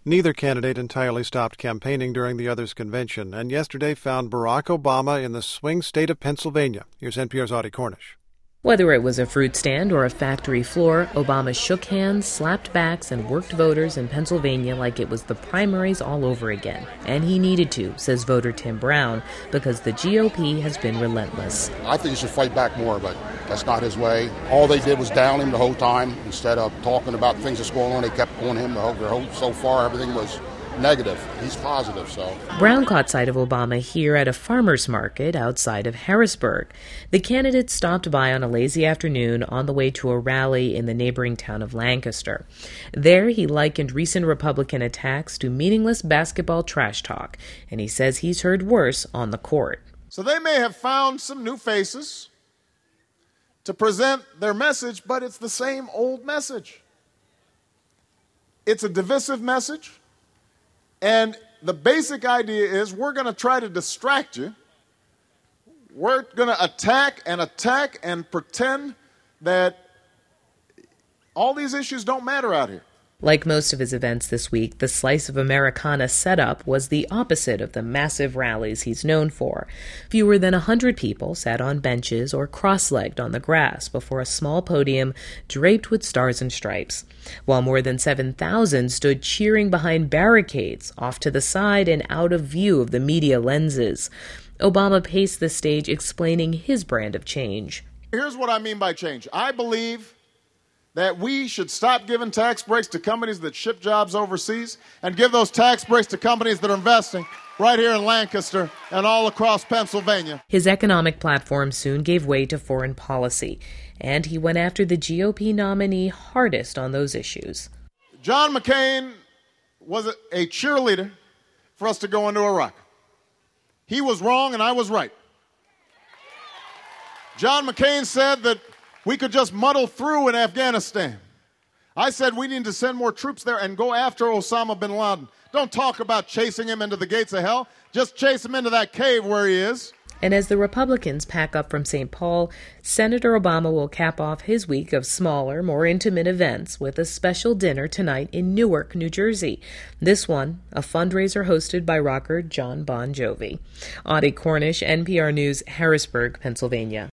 Neither candidate entirely stopped campaigning during the other's convention, and yesterday found Barack Obama in the swing state of Pennsylvania. Here's NPR's Audie Cornish. Whether it was a fruit stand or a factory floor, Obama shook hands, slapped backs, and worked voters in Pennsylvania like it was the primaries all over again. And he needed to, says voter Tim Brown, because the GOP has been relentless. I think he should fight back more, but that's not his way. All they did was down him the whole time. Instead of talking about things that's going on, they kept on him so far. Everything was negative. He's positive, so. Brown caught sight of Obama here at a farmer's market outside of Harrisburg. The candidate stopped by on a lazy afternoon on the way to a rally in the neighboring town of Lancaster. There, he likened recent Republican attacks to meaningless basketball trash talk, and he says he's heard worse on the court. So they may have found some new faces to present their message, but it's the same old message. It's a divisive message. And the basic idea is we're going to try to distract you. We're going to attack and pretend that all these issues don't matter out here. Like most of his events this week, the Slice of Americana setup was the opposite of the massive rallies he's known for. Fewer than 100 people sat on benches or cross-legged on the grass before a small podium draped with stars and stripes, while more than 7,000 stood cheering behind barricades off to the side and out of view of the media lenses. Obama paced the stage explaining his brand of change. Here's what I mean by change. I believe that we should stop giving tax breaks to companies that ship jobs overseas and give those tax breaks to companies that are investing right here in Lancaster and all across Pennsylvania. His economic platform soon gave way to foreign policy, and he went after the GOP nominee hardest on those issues. John McCain was a cheerleader for us to go into Iraq. He was wrong and I was right. John McCain said that we could just muddle through in Afghanistan. I said we need to send more troops there and go after Osama bin Laden. Don't talk about chasing him into the gates of hell. Just chase him into that cave where he is. And as the Republicans pack up from St. Paul, Senator Obama will cap off his week of smaller, more intimate events with a special dinner tonight in Newark, New Jersey. This one, a fundraiser hosted by rocker Jon Bon Jovi. Audie Cornish, NPR News, Harrisburg, Pennsylvania.